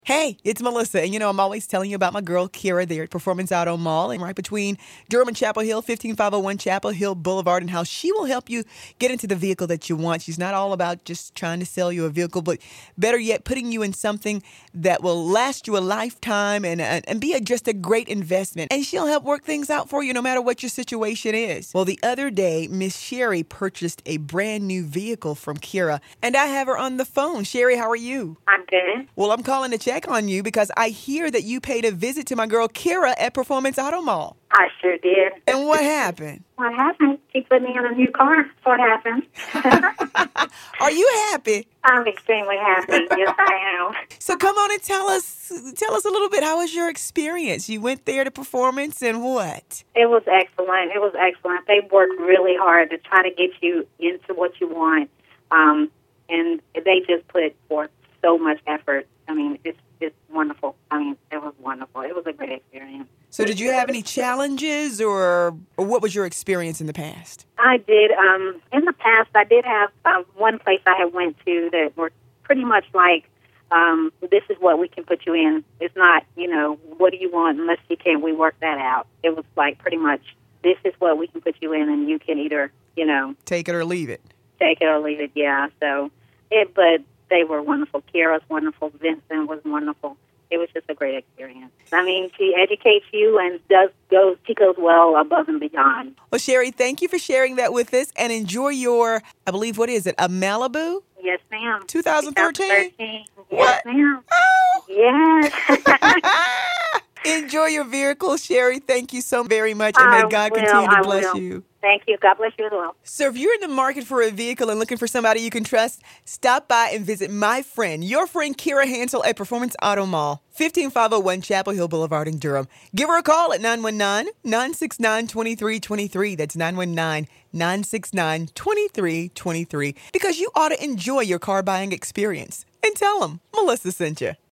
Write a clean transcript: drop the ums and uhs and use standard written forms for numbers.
Hey, it's Melissa, and I'm always telling you about my girl Kira there at Performance Auto Mall, and right between Durham and Chapel Hill, 15501 Chapel Hill Boulevard, and how she will help you get into the vehicle that you want. She's not all about just trying to sell you a vehicle, but better yet, putting you in something that will last you a lifetime and be just a great investment. And she'll help work things out for you no matter what your situation is. Well, the other day, Miss Sherry purchased a brand new vehicle from Kira, and I have her on the phone. Sherry, how are you? I'm good. Well, I'm calling to check on you because I hear that you paid a visit to my girl Kira at Performance Auto Mall. I sure did. And what happened? What happened? She put me in a new car. That's what happened. Are you happy? I'm extremely happy. Yes, I am. So come on and tell us a little bit. How was your experience? You went there to Performance and what? It was excellent. It was excellent. They worked really hard to try to get you into what you want. And they just put forth so much effort. I mean, it's wonderful. I mean, it was wonderful. It was a great experience. So did you have any challenges or what was your experience in the past? I did. In the past, I did have one place I had went to that were pretty much like, this is what we can put you in. It's not, what do you want, and let's see, can we work that out. It was like pretty much, this is what we can put you in, and you can either, take it or leave it. Take it or leave it, yeah. But they were wonderful. Kira's wonderful. Vincent was wonderful. It was just a great experience. I mean, she educates you and she goes well above and beyond. Well, Sherry, thank you for sharing that with us and enjoy your, I believe, what is it, a Malibu? Yes, ma'am. 2013? Yes, what? ma'am. Oh! Yes. Enjoy your vehicle, Sherry. Thank you so very much, and may God continue to bless you. Thank you. God bless you as well. So if you're in the market for a vehicle and looking for somebody you can trust, stop by and visit my friend, your friend Kira Hansel at Performance Auto Mall, 15501 Chapel Hill Boulevard in Durham. Give her a call at 919-969-2323. That's 919-969-2323 because you ought to enjoy your car buying experience. And tell them Melissa sent you.